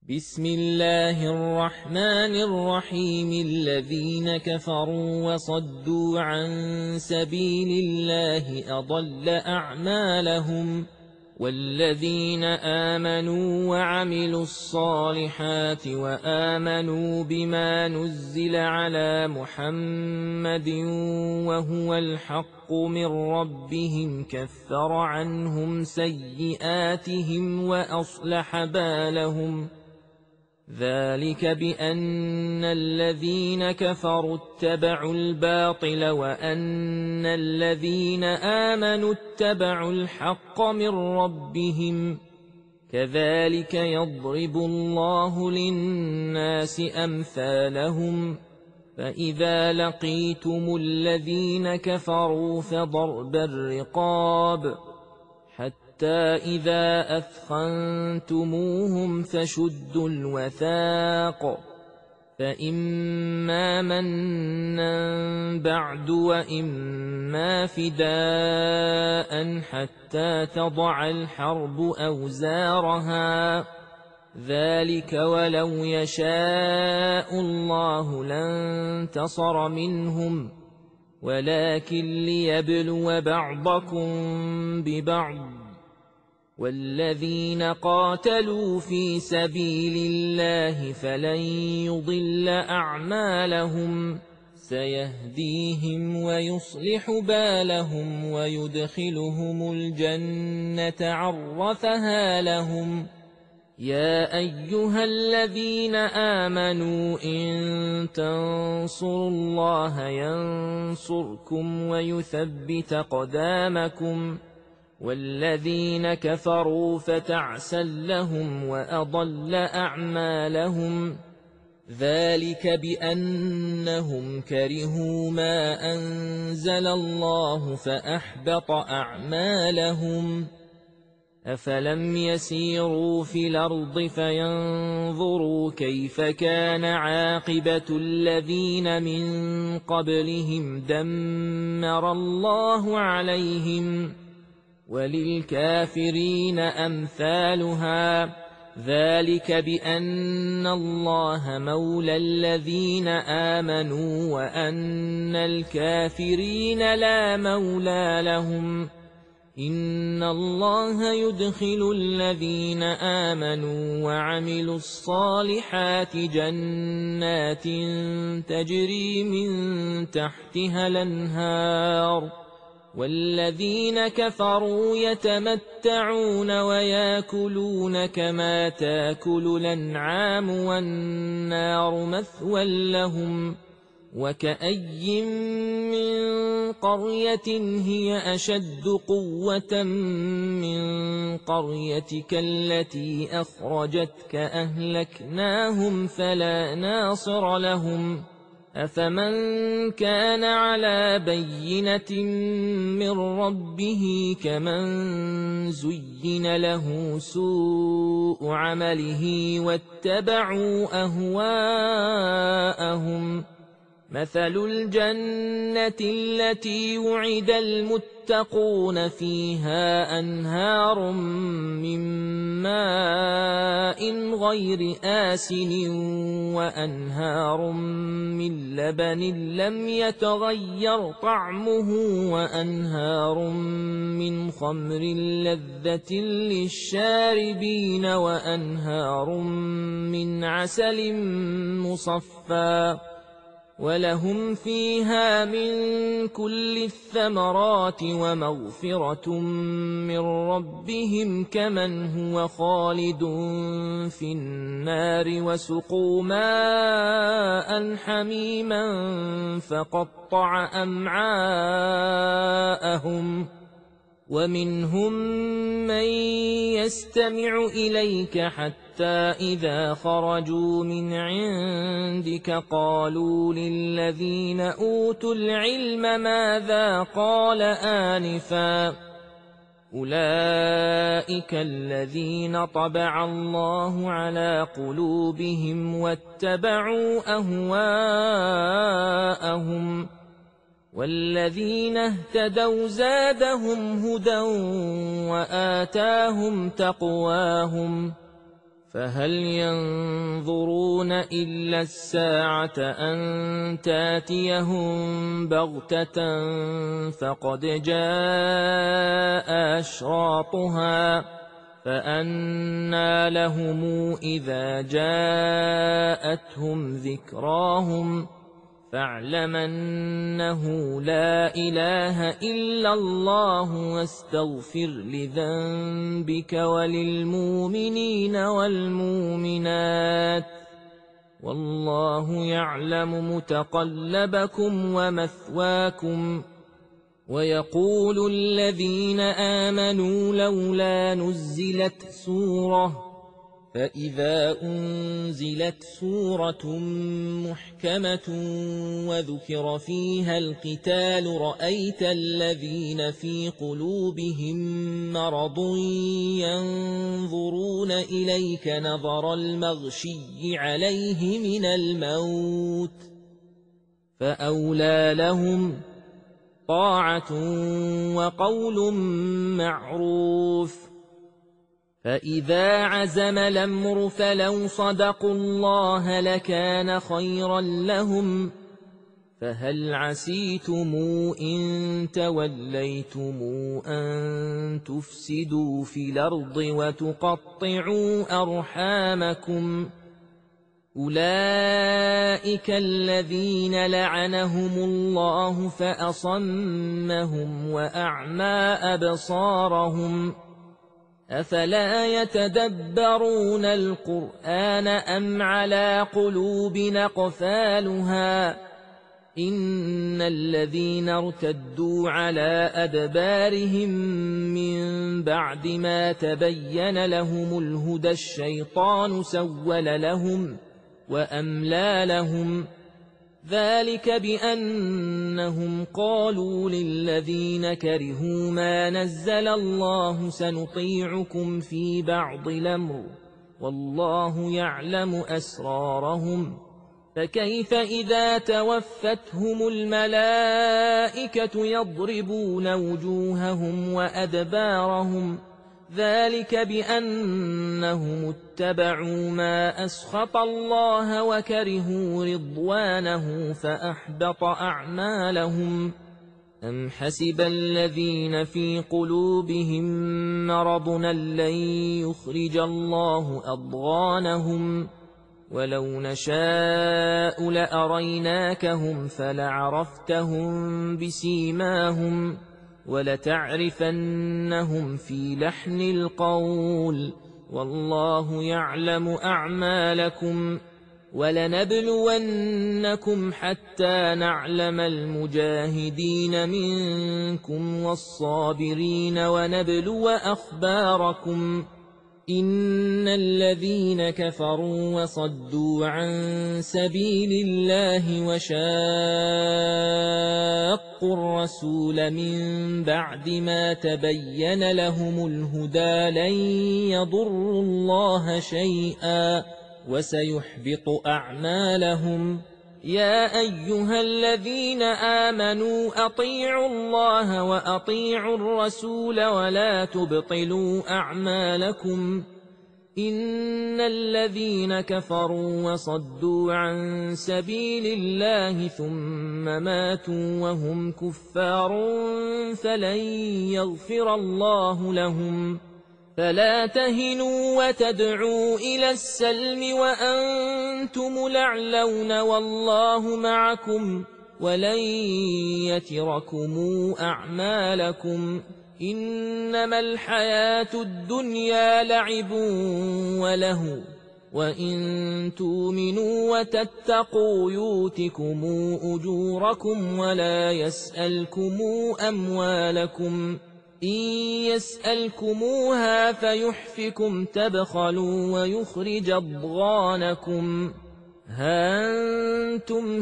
بسم الله الرحمن الرحيم. الذين كفروا وصدوا عن سبيل الله أضل أعمالهم، والذين آمنوا وعملوا الصالحات وآمنوا بما نزل على محمد وهو الحق من ربهم كفر عنهم سيئاتهم وأصلح بالهم. ذلك بأن الذين كفروا اتبعوا الباطل وأن الذين آمنوا اتبعوا الحق من ربهم. كذلك يضرب الله للناس أمثالهم. فإذا لقيتم الذين كفروا فضرب الرقاب حتى إذا أثخنتموهم فشدوا الوثاق، فإما منا بعد وإما فداء حتى تضع الحرب أوزارها. ذلك ولو يشاء الله لانتصر منهم، ولكن ليبلو بعضكم ببعض. والذين قاتلوا في سبيل الله فلن يضل أعمالهم، سيهديهم ويصلح بالهم ويدخلهم الجنة عرفها لهم. يا أيها الذين آمنوا إن تنصروا الله ينصركم ويثبت أقدامكم. والذين كفروا فتعسا لهم وأضل أعمالهم. ذلك بأنهم كرهوا ما أنزل الله فأحبط أعمالهم. أفلم يسيروا في الأرض فينظروا كيف كان عاقبة الذين من قبلهم دمر الله عليهم، وللكافرين أمثالها. ذلك بأن الله مولى الذين آمنوا وأن الكافرين لا مولى لهم. إن الله يدخل الذين آمنوا وعملوا الصالحات جنات تجري من تحتها الأنهار، والذين كفروا يتمتعون ويأكلون كما تأكل الأنعام والنار مثوى لهم. وكأي من قرية هي أشد قوة من قريتك التي أخرجتك أهلكناهم فلا ناصر لهم. أفمن كان على بينة من ربه كمن زين له سوء عمله واتبعوا أهواءهم. مثل الجنة التي وعد المتقون فيها أنهار من ماء غير آسن وأنهار من لبن لم يتغير طعمه وأنهار من خمر لذة للشاربين وأنهار من عسل مصفى، ولهم فيها من كل الثمرات ومغفرة من ربهم كمن هو خالد في النار وسقوا ماء حميما فقطع أمعاءهم. ومنهم من يستمع إليك حتى إذا خرجوا من عندك قالوا للذين أوتوا العلم ماذا قال آنفا. أولئك الذين طبع الله على قلوبهم واتبعوا أهواءهم. والذين اهتدوا زادهم هدى وآتاهم تقواهم. فهل ينظرون إلا الساعة أن تاتيهم بغتة فقد جاء أشراطها فأنى لهم إذا جاءتهم ذكراهم فاعلم أنه لا إله إلا الله واستغفر لذنبك وللمؤمنين والمؤمنات والله يعلم متقلبكم ومثواكم. ويقول الذين آمنوا لولا نزلت سورة فإذا أنزلت سورة محكمة وذكر فيها القتال رأيت الذين في قلوبهم مرض ينظرون إليك نظر المغشي عليه من الموت فأولى لهم طاعة وقول معروف. فإذا عزم الأمر فلو صدقوا الله لكان خيرا لهم. فهل عسيتم إن توليتم أن تفسدوا في الأرض وتقطعوا أرحامكم أولئك الذين لعنهم الله فأصمهم وأعمى أبصارهم أفلا يتدبرون القرآن أم على قلوب أقفالها إن الذين ارتدوا على أدبارهم من بعد ما تبين لهم الهدى الشيطان سول لهم وأملى لهم ذلك بأنهم قالوا للذين كرهوا ما نزل الله سنطيعكم في بعض الأمر والله يعلم أسرارهم فكيف إذا توفتهم الملائكة يضربون وجوههم وأدبارهم ذلك بأنهم اتبعوا ما أسخط الله وكرهوا رضوانه فأحبط أعمالهم. أم حسب الذين في قلوبهم مرض لن يخرج الله أضغانهم ولو نشاء لأريناكهم فلعرفتهم بسيماهم ولتعرفنهم في لحن القول والله يعلم أعمالكم. ولنبلونكم حتى نعلم المجاهدين منكم والصابرين ونبلو أخباركم. إن الذين كفروا وصدوا عن سبيل الله وشاقوا الرسول من بعد ما تبين لهم الهدى لن يضروا الله شيئا وسيحبط أعمالهم. يا أيها الذين آمنوا أطيعوا الله وأطيعوا الرسول ولا تبطلوا أعمالكم. إن الذين كفروا وصدوا عن سبيل الله ثم ماتوا وهم كفار فلن يغفر الله لهم. فلا تهنوا وتدعوا إلى السلم وأنتم الأعلون والله معكم ولن يتركم أعمالكم. إنما الحياة الدنيا لعب وله وإن تؤمنوا وتتقوا يؤتكم أجوركم ولا يسألكم أموالكم. إن يسألكموها فيحفكم تبخلوا ويخرج أضغانكم. ها أنتم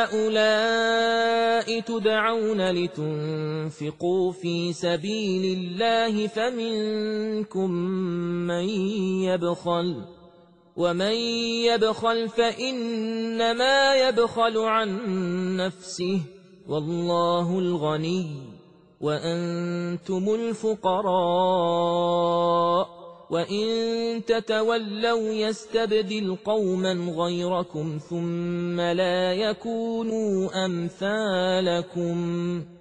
هؤلاء تدعون لتنفقوا في سبيل الله فمنكم من يبخل ومن يبخل فإنما يبخل عن نفسه والله الغني وأنتم الفقراء وإن تتولوا يستبدل قوما غيركم ثم لا يكونوا أمثالكم